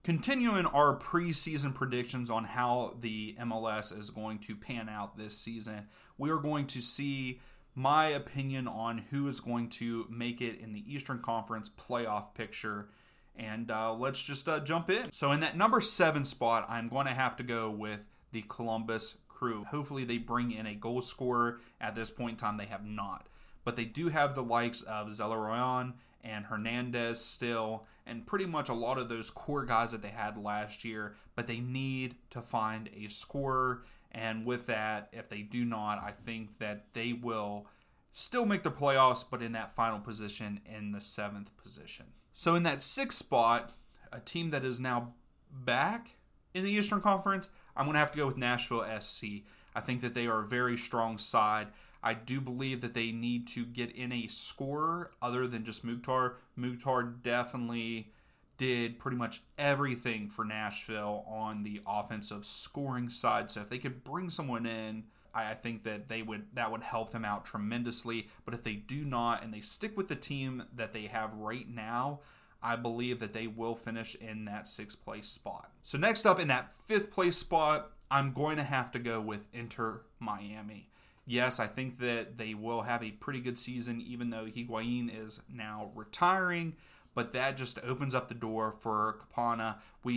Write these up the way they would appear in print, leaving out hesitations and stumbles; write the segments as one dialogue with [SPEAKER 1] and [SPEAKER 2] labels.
[SPEAKER 1] Continuing our preseason predictions on how the MLS is going to pan out this season, we are going to see my opinion on who is going to make it in the Eastern Conference playoff picture. And let's just jump in. So in that number 7 spot, I'm going to have to go with the Columbus Crew. Hopefully they bring in a goal scorer. At this point in time, they have not. But they do have the likes of Zelarayan and Hernandez still, and pretty much a lot of those core guys that they had last year. But they need to find a scorer. And with that, if they do not, I think that they will still make the playoffs, but in that final position, in the 7th position. So in that 6th spot, a team that is now back in the Eastern Conference, I'm going to have to go with Nashville SC. I think that they are a very strong side. I do believe that they need to get in a scorer other than just Mukhtar. Mukhtar definitely did pretty much everything for Nashville on the offensive scoring side. So if they could bring someone in, I think that that would help them out tremendously. But if they do not and they stick with the team that they have right now, I believe that they will finish in that 6th place spot. So next up in that 5th place spot, I'm going to have to go with Inter Miami. Yes, I think that they will have a pretty good season, even though Higuain is now retiring. But that just opens up the door for Campana.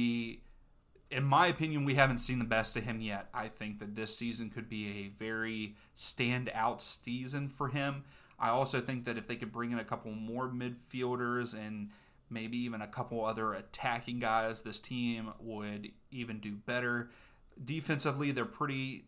[SPEAKER 1] In my opinion, we haven't seen the best of him yet. I think that this season could be a very standout season for him. I also think that if they could bring in a couple more midfielders and maybe even a couple other attacking guys, this team would even do better. Defensively, they're pretty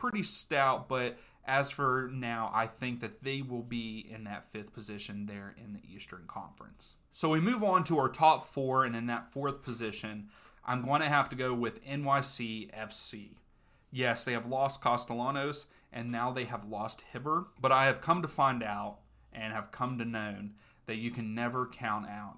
[SPEAKER 1] stout, but as for now, I think that they will be in that 5th position there in the Eastern Conference. So we move on to our top 4, and in that 4th position, I'm going to have to go with NYC FC. Yes, they have lost Castellanos, and now they have lost Hibber, but I have come to find out and have come to know that you can never count out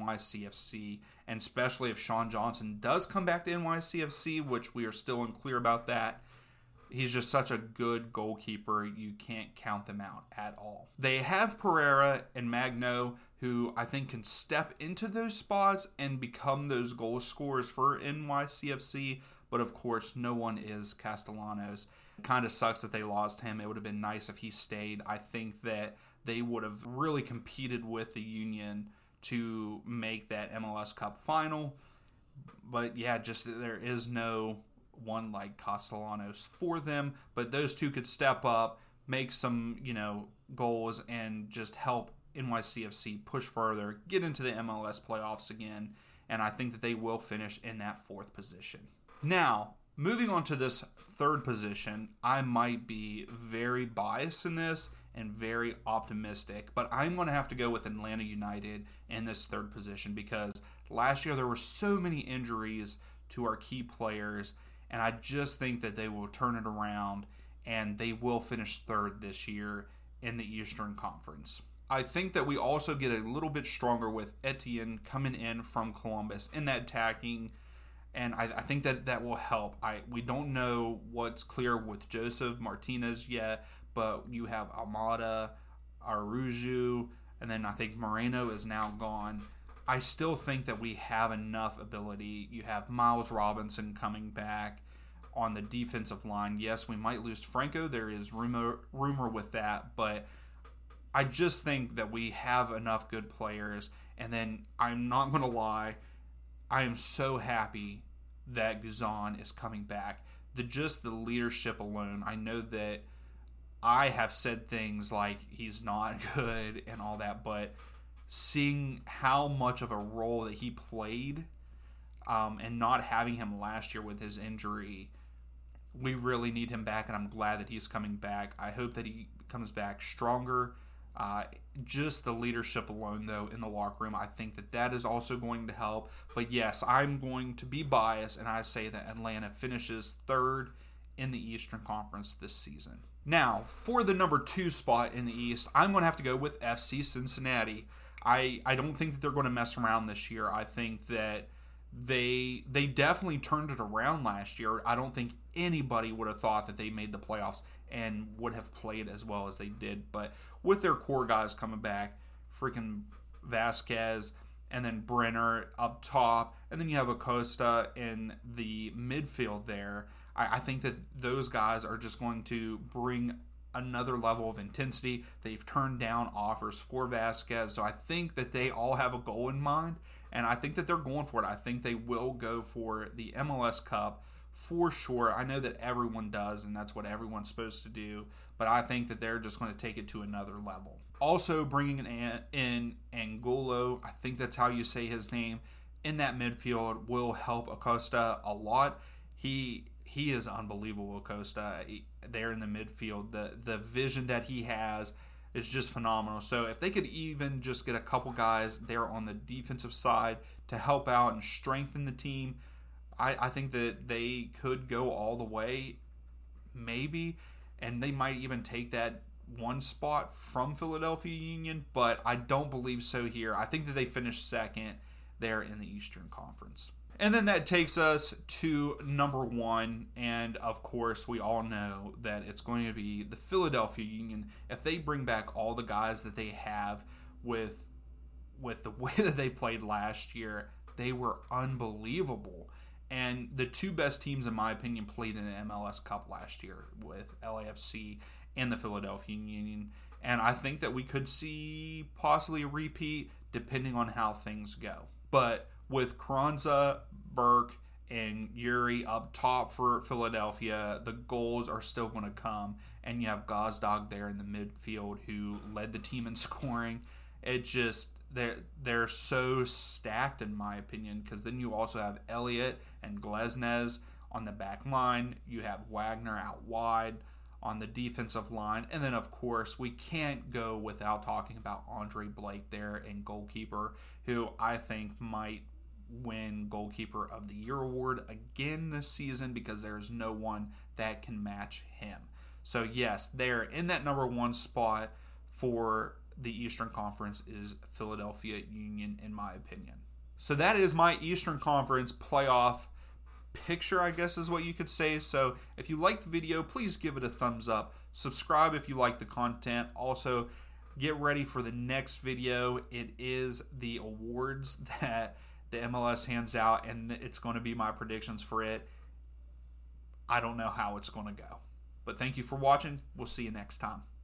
[SPEAKER 1] NYCFC, and especially if Sean Johnson does come back to NYCFC, which we are still unclear about that. He's just such a good goalkeeper, you can't count them out at all. They have Pereira and Magno, who I think can step into those spots and become those goal scorers for NYCFC, but of course no one is Castellanos. It kind of sucks that they lost him. It would have been nice if he stayed. I think that they would have really competed with the Union to make that MLS Cup final. But yeah, just there is no one like Castellanos for them. But those two could step up, make some, goals, and just help NYCFC push further, get into the MLS playoffs again. And I think that they will finish in that 4th position. Now, moving on to this 3rd position, I might be very biased in this and very optimistic, but I'm going to have to go with Atlanta United in this 3rd position because last year there were so many injuries to our key players, and I just think that they will turn it around and they will finish 3rd this year in the Eastern Conference. I think that we also get a little bit stronger with Etienne coming in from Columbus in that attacking, and I think that will help. We don't know what's clear with Joseph Martinez yet, but you have Almada, Aruju, and then I think Moreno is now gone. I still think that we have enough ability. You have Miles Robinson coming back on the defensive line. Yes, we might lose Franco. There is rumor with that, but I just think that we have enough good players. And then I'm not going to lie, I am so happy that Guzan is coming back. Just the leadership alone. I know that I have said things like he's not good and all that, but seeing how much of a role that he played and not having him last year with his injury, we really need him back, and I'm glad that he's coming back. I hope that he comes back stronger. Just the leadership alone, though, in the locker room, I think that is also going to help. But yes, I'm going to be biased, and I say that Atlanta finishes 3rd in the Eastern Conference this season. Now, for the number 2 spot in the East, I'm going to have to go with FC Cincinnati. I don't think that they're going to mess around this year. I think that they definitely turned it around last year. I don't think anybody would have thought that they made the playoffs and would have played as well as they did. But with their core guys coming back, freaking Vasquez, and then Brenner up top, and then you have Acosta in the midfield there. I think that those guys are just going to bring another level of intensity. They've turned down offers for Vasquez, so I think that they all have a goal in mind, and I think that they're going for it. I think they will go for the MLS Cup for sure. I know that everyone does, and that's what everyone's supposed to do, but I think that they're just going to take it to another level. Also bringing in Angulo, I think that's how you say his name, in that midfield will help Acosta a lot. He is unbelievable, Acosta, there in the midfield. The vision that he has is just phenomenal. So if they could even just get a couple guys there on the defensive side to help out and strengthen the team, I think that they could go all the way, maybe, and they might even take that one spot from Philadelphia Union, but I don't believe so here. I think that they finished second there in the Eastern Conference. And then that takes us to number one, and of course we all know that it's going to be the Philadelphia Union. If they bring back all the guys that they have with the way that they played last year, they were unbelievable. And the two best teams, in my opinion, played in the MLS Cup last year with LAFC and the Philadelphia Union. And I think that we could see possibly a repeat depending on how things go. But with Carranza, Burke, and Yuri up top for Philadelphia, the goals are still going to come. And you have Gazdag there in the midfield who led the team in scoring. It just, they're so stacked in my opinion, because then you also have Elliott and Glesnes on the back line. You have Wagner out wide on the defensive line. And then, of course, we can't go without talking about Andre Blake there in goalkeeper, who I think might win Goalkeeper of the Year award again this season, because there's no one that can match him. So yes, they're in that number one spot for the Eastern Conference is Philadelphia Union, in my opinion. So that is my Eastern Conference playoff picture, I guess is what you could say. So if you like the video, please give it a thumbs up. Subscribe if you like the content. Also, get ready for the next video. It is the awards that the MLS hands out, and it's going to be my predictions for it. I don't know how it's going to go. But thank you for watching. We'll see you next time.